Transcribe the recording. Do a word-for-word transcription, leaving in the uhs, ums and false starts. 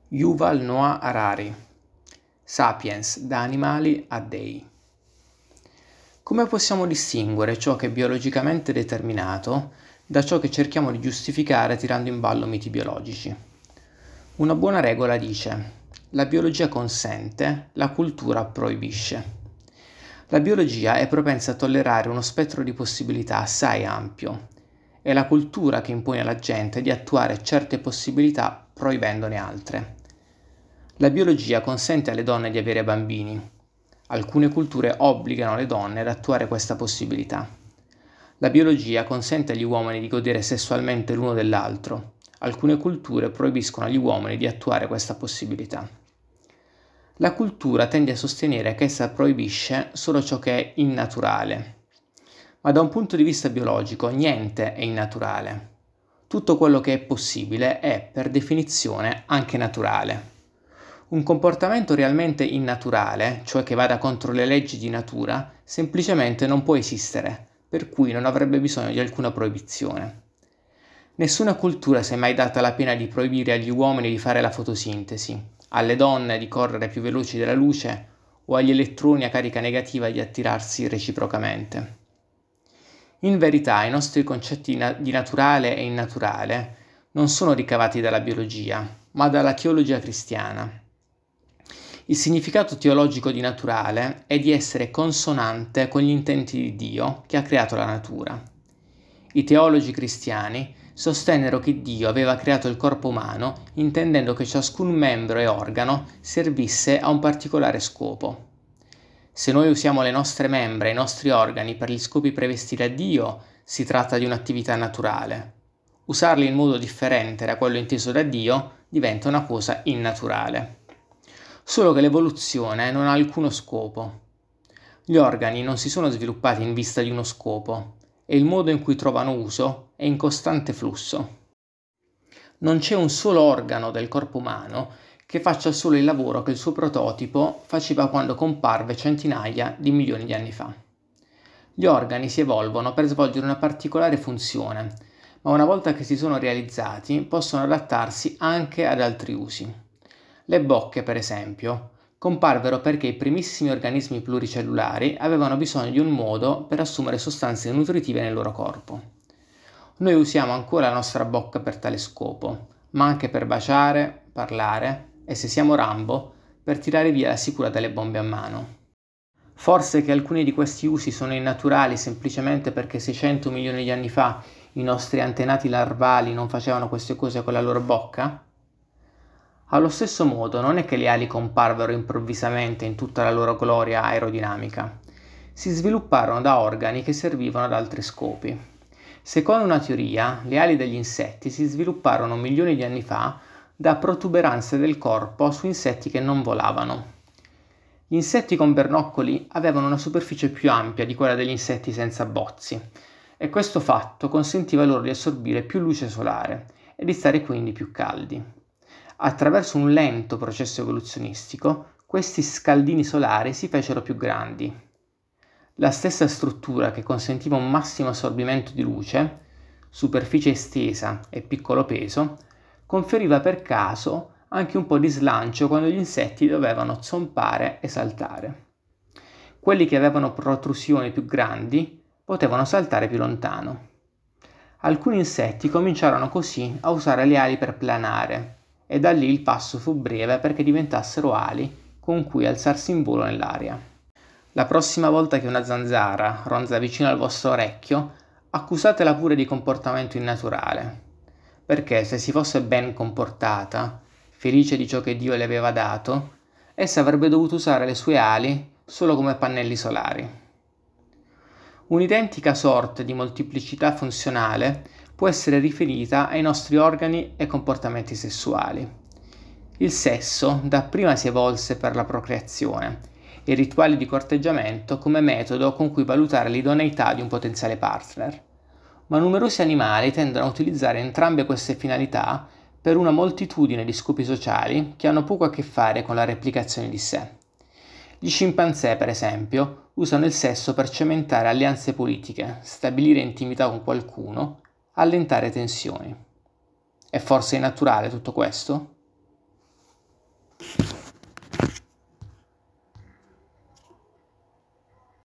Yuval Noah Harari. Sapiens, da animali a dei. Come possiamo distinguere ciò che è biologicamente determinato da ciò che cerchiamo di giustificare tirando in ballo miti biologici? Una buona regola dice: la biologia consente, la cultura proibisce. La biologia è propensa a tollerare uno spettro di possibilità assai ampio. È la cultura che impone alla gente di attuare certe possibilità proibendone altre. La biologia consente alle donne di avere bambini. Alcune culture obbligano le donne ad attuare questa possibilità. La biologia consente agli uomini di godere sessualmente l'uno dell'altro. Alcune culture proibiscono agli uomini di attuare questa possibilità. La cultura tende a sostenere che essa proibisce solo ciò che è innaturale. Ma da un punto di vista biologico niente è innaturale. Tutto quello che è possibile è, per definizione, anche naturale. Un comportamento realmente innaturale, cioè che vada contro le leggi di natura, semplicemente non può esistere, per cui non avrebbe bisogno di alcuna proibizione. Nessuna cultura si è mai data la pena di proibire agli uomini di fare la fotosintesi, alle donne di correre più veloci della luce o agli elettroni a carica negativa di attirarsi reciprocamente. In verità, i nostri concetti di naturale e innaturale non sono ricavati dalla biologia, ma dalla teologia cristiana. Il significato teologico di naturale è di essere consonante con gli intenti di Dio che ha creato la natura. I teologi cristiani sostennero che Dio aveva creato il corpo umano intendendo che ciascun membro e organo servisse a un particolare scopo. Se noi usiamo le nostre membra e i nostri organi per gli scopi previsti da Dio, si tratta di un'attività naturale. Usarli in modo differente da quello inteso da Dio diventa una cosa innaturale. Solo che l'evoluzione non ha alcuno scopo. Gli organi non si sono sviluppati in vista di uno scopo e il modo in cui trovano uso è in costante flusso. Non c'è un solo organo del corpo umano che faccia solo il lavoro che il suo prototipo faceva quando comparve centinaia di milioni di anni fa. Gli organi si evolvono per svolgere una particolare funzione, ma una volta che si sono realizzati possono adattarsi anche ad altri usi. Le bocche, per esempio, comparvero perché i primissimi organismi pluricellulari avevano bisogno di un modo per assumere sostanze nutritive nel loro corpo. Noi usiamo ancora la nostra bocca per tale scopo, ma anche per baciare, parlare e, se siamo Rambo, per tirare via la sicura delle bombe a mano. Forse che alcuni di questi usi sono innaturali semplicemente perché seicento milioni di anni fa i nostri antenati larvali non facevano queste cose con la loro bocca? Allo stesso modo, non è che le ali comparvero improvvisamente in tutta la loro gloria aerodinamica. Si svilupparono da organi che servivano ad altri scopi. Secondo una teoria, le ali degli insetti si svilupparono milioni di anni fa da protuberanze del corpo su insetti che non volavano. Gli insetti con bernoccoli avevano una superficie più ampia di quella degli insetti senza bozzi, e questo fatto consentiva loro di assorbire più luce solare e di stare quindi più caldi. Attraverso un lento processo evoluzionistico, questi scaldini solari si fecero più grandi. La stessa struttura che consentiva un massimo assorbimento di luce, superficie estesa e piccolo peso, conferiva per caso anche un po' di slancio quando gli insetti dovevano zompare e saltare. Quelli che avevano protrusioni più grandi potevano saltare più lontano. Alcuni insetti cominciarono così a usare le ali per planare, e da lì il passo fu breve perché diventassero ali con cui alzarsi in volo nell'aria. La prossima volta che una zanzara ronza vicino al vostro orecchio, accusatela pure di comportamento innaturale, perché se si fosse ben comportata, felice di ciò che Dio le aveva dato, essa avrebbe dovuto usare le sue ali solo come pannelli solari. Un'identica sorte di molteplicità funzionale può essere riferita ai nostri organi e comportamenti sessuali. Il sesso dapprima si evolse per la procreazione e i rituali di corteggiamento come metodo con cui valutare l'idoneità di un potenziale partner. Ma numerosi animali tendono a utilizzare entrambe queste finalità per una moltitudine di scopi sociali che hanno poco a che fare con la replicazione di sé. Gli scimpanzé, per esempio, usano il sesso per cementare alleanze politiche, stabilire intimità con qualcuno, allentare tensioni. È forse innaturale tutto questo?